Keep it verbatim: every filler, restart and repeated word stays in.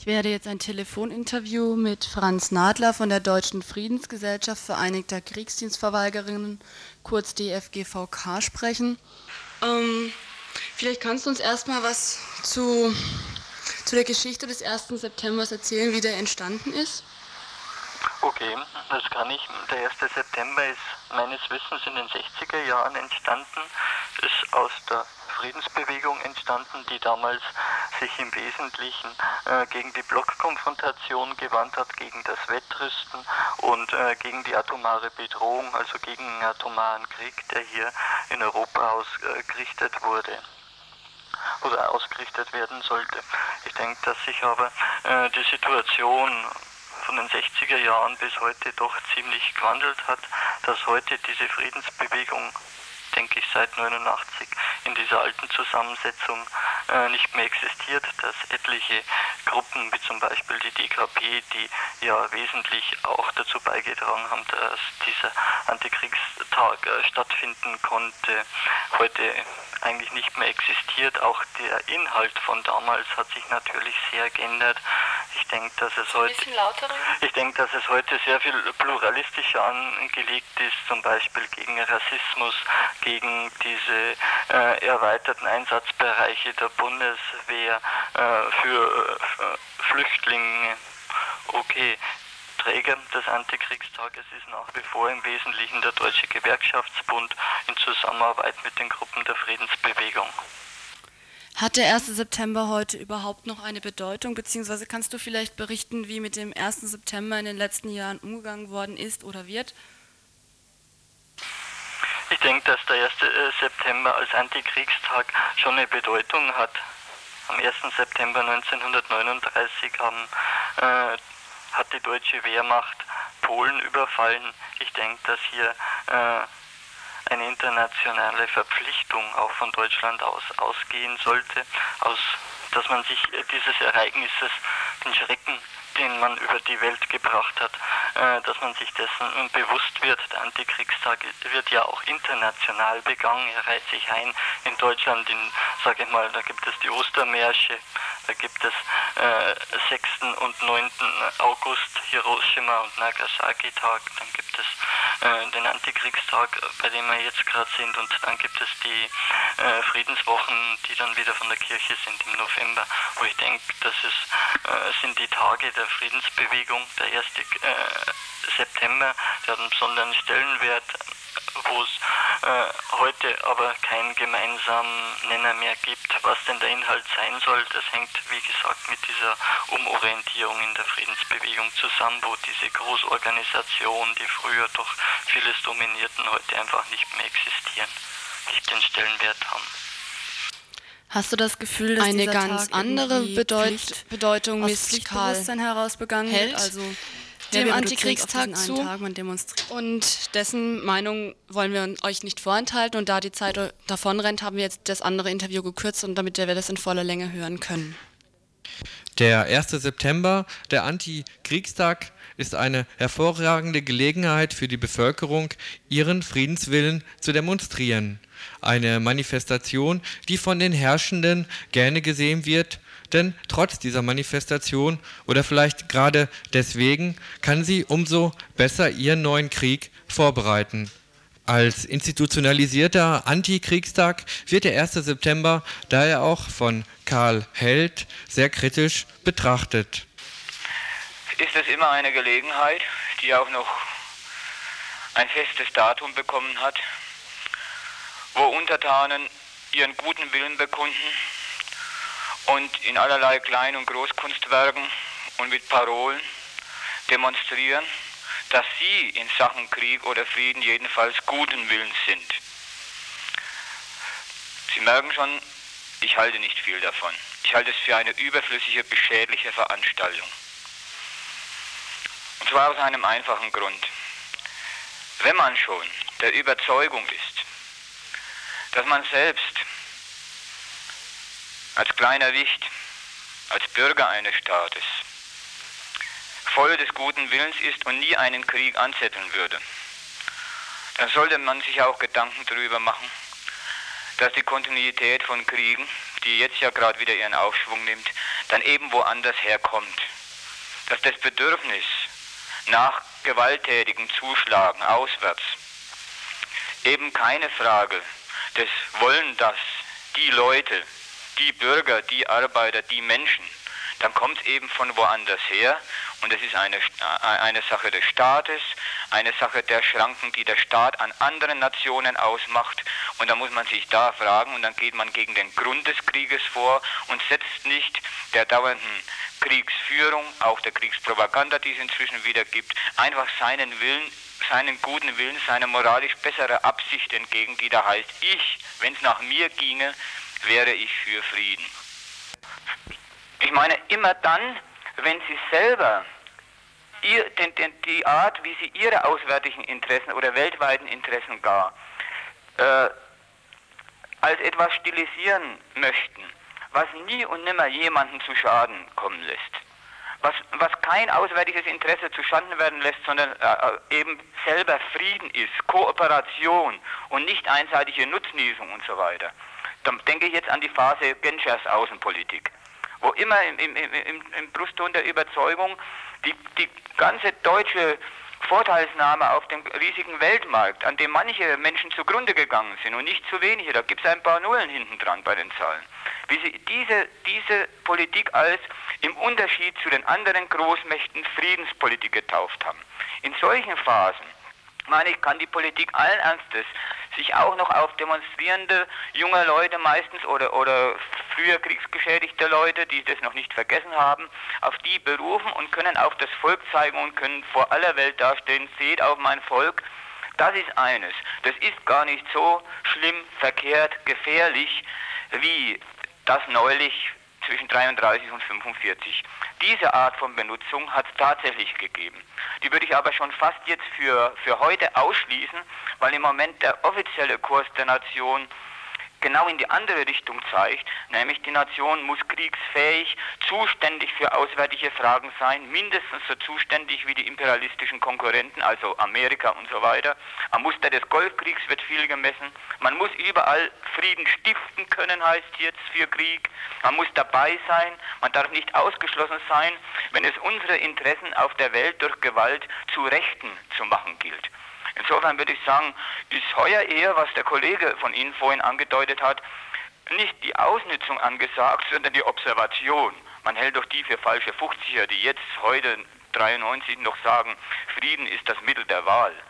werde jetzt ein Telefoninterview mit Franz Nadler von der Deutschen Friedensgesellschaft Vereinigter Kriegsdienstverweigerinnen, kurz D F G V K, sprechen. Ähm, vielleicht kannst du uns erstmal was zu, zu der Geschichte des ersten September erzählen, wie der entstanden ist. Okay, das kann ich. Der erste September ist meines Wissens in den sechziger Jahren entstanden, ist aus der Friedensbewegung entstanden, die damals sich im Wesentlichen äh, gegen die Blockkonfrontation gewandt hat, gegen das Wettrüsten und äh, gegen die atomare Bedrohung, also gegen einen atomaren Krieg, der hier in Europa ausgerichtet wurde oder ausgerichtet werden sollte. Ich denke, dass sich aber äh, die Situation von den sechziger Jahren bis heute doch ziemlich gewandelt hat, dass heute diese Friedensbewegung, denke ich, seit neunundachtzig in dieser alten Zusammensetzung äh, nicht mehr existiert, dass etliche Gruppen, wie zum Beispiel die D K P, die ja wesentlich auch dazu beigetragen haben, dass dieser Antikriegstag äh, stattfinden konnte, heute eigentlich nicht mehr existiert. Auch der Inhalt von damals hat sich natürlich sehr geändert. Ich denke, dass es heute, ich denke, dass es heute sehr viel pluralistischer angelegt ist, zum Beispiel gegen Rassismus, gegen diese äh, erweiterten Einsatzbereiche der Bundeswehr äh, für äh, Flüchtlinge. Okay, Träger des Antikriegstages ist nach wie vor im Wesentlichen der Deutsche Gewerkschaftsbund in Zusammenarbeit mit den Gruppen der Friedensbewegung. Hat der erste September heute überhaupt noch eine Bedeutung, beziehungsweise kannst du vielleicht berichten, wie mit dem ersten September in den letzten Jahren umgegangen worden ist oder wird? Ich denke, dass der erste September als Antikriegstag schon eine Bedeutung hat. Am ersten September neunzehnhundertneununddreißig haben, äh, hat die deutsche Wehrmacht Polen überfallen. Ich denke, dass hier äh, eine internationale Verpflichtung auch von Deutschland aus ausgehen sollte, aus, dass man sich dieses Ereignisses, den Schrecken, den man über die Welt gebracht hat, äh, dass man sich dessen bewusst wird. Der Antikriegstag wird ja auch international begangen. Er reiht sich ein in Deutschland, in, sage ich mal, da gibt es die Ostermärsche, da gibt es äh, sechsten und neunten August, Hiroshima und Nagasaki-Tag, dann gibt es äh, den Antikriegstag, bei dem wir jetzt gerade sind, und dann gibt es die äh, Friedenswochen, die dann wieder von der Kirche sind im November, wo ich denke, das ist, äh, sind die Tage der Friedensbewegung. Der erste äh, September, der hat einen besonderen Stellenwert, wo es äh, heute aber keinen gemeinsamen Nenner mehr gibt, was denn der Inhalt sein soll. Das hängt, wie gesagt, mit dieser Umorientierung in der Friedensbewegung zusammen, wo diese Großorganisationen, die früher doch vieles dominierten, heute einfach nicht mehr existieren, nicht den Stellenwert haben. Hast du das Gefühl, dass eine dieser ganz Tag andere Bedeut Pflicht, Bedeutung aus mit Pflichtbewusstsein Karl heraus begangen Held, wird? Also dem Antikriegstag zu? Tag, man demonstriert. Und dessen Meinung wollen wir euch nicht vorenthalten. Und da die Zeit davon rennt, haben wir jetzt das andere Interview gekürzt, und damit wir das in voller Länge hören können. Der erste September, der Antikriegstag, ist eine hervorragende Gelegenheit für die Bevölkerung, ihren Friedenswillen zu demonstrieren. Eine Manifestation, die von den Herrschenden gerne gesehen wird, denn trotz dieser Manifestation oder vielleicht gerade deswegen kann sie umso besser ihren neuen Krieg vorbereiten. Als institutionalisierter Antikriegstag wird der erste September daher auch von Karl Held sehr kritisch betrachtet. Ist es immer eine Gelegenheit, die auch noch ein festes Datum bekommen hat, wo Untertanen ihren guten Willen bekunden und in allerlei Klein- und Großkunstwerken und mit Parolen demonstrieren, dass sie in Sachen Krieg oder Frieden jedenfalls guten Willens sind. Sie merken schon, ich halte nicht viel davon. Ich halte es für eine überflüssige, beschädliche Veranstaltung. Und zwar aus einem einfachen Grund. Wenn man schon der Überzeugung ist, dass man selbst als kleiner Wicht, als Bürger eines Staates voll des guten Willens ist und nie einen Krieg anzetteln würde, dann sollte man sich auch Gedanken darüber machen, dass die Kontinuität von Kriegen, die jetzt ja gerade wieder ihren Aufschwung nimmt, dann eben woanders herkommt. Dass das Bedürfnis nach gewalttätigem Zuschlagen auswärts eben keine Frage des Wollen, dass die Leute, die Bürger, die Arbeiter, die Menschen, dann kommt es eben von woanders her und es ist eine, eine Sache des Staates, eine Sache der Schranken, die der Staat an anderen Nationen ausmacht und da muss man sich da fragen und dann geht man gegen den Grund des Krieges vor und setzt nicht der dauernden Kriegsführung, auch der Kriegspropaganda, die es inzwischen wieder gibt, einfach seinen Willen, seinen guten Willen, seine moralisch bessere Absicht entgegen, die da heißt, ich, wenn es nach mir ginge, wäre ich für Frieden. Ich meine, immer dann, wenn Sie selber ihr, den, den, die Art, wie Sie Ihre auswärtigen Interessen oder weltweiten Interessen gar äh, als etwas stilisieren möchten, was nie und nimmer jemanden zu Schaden kommen lässt, was, was kein auswärtiges Interesse zustande werden lässt, sondern äh, eben selber Frieden ist, Kooperation und nicht einseitige Nutznießung und so weiter. Dann denke ich jetzt an die Phase Genschers Außenpolitik, wo immer im, im, im, im Brustton der Überzeugung die, die ganze deutsche Vorteilsnahme auf dem riesigen Weltmarkt, an dem manche Menschen zugrunde gegangen sind und nicht zu wenige, da gibt es ein paar Nullen hinten dran bei den Zahlen, wie sie diese, diese Politik als im Unterschied zu den anderen Großmächten Friedenspolitik getauft haben. In solchen Phasen, meine ich, kann die Politik allen Ernstes sich auch noch auf demonstrierende junge Leute meistens oder, oder früher kriegsgeschädigte Leute, die das noch nicht vergessen haben, auf die berufen und können auf das Volk zeigen und können vor aller Welt dastehen, seht auf mein Volk, das ist eines. Das ist gar nicht so schlimm, verkehrt, gefährlich, wie das neulich zwischen dreiunddreißig und fünfundvierzig. Diese Art von Benutzung hat es tatsächlich gegeben. Die würde ich aber schon fast jetzt für, für heute ausschließen, weil im Moment der offizielle Kurs der Nation genau in die andere Richtung zeigt, nämlich die Nation muss kriegsfähig, zuständig für auswärtige Fragen sein, mindestens so zuständig wie die imperialistischen Konkurrenten, also Amerika und so weiter. Am Muster des Golfkriegs wird viel gemessen. Man muss überall Frieden stiften können, heißt jetzt für Krieg. Man muss dabei sein, man darf nicht ausgeschlossen sein, wenn es unsere Interessen auf der Welt durch Gewalt zu Rechten zu machen gilt. Insofern würde ich sagen, ist heuer eher, was der Kollege von Ihnen vorhin angedeutet hat, nicht die Ausnutzung angesagt, sondern die Observation. Man hält doch die für falsche fünfziger, die jetzt heute dreiundneunzig noch sagen, Frieden ist das Mittel der Wahl.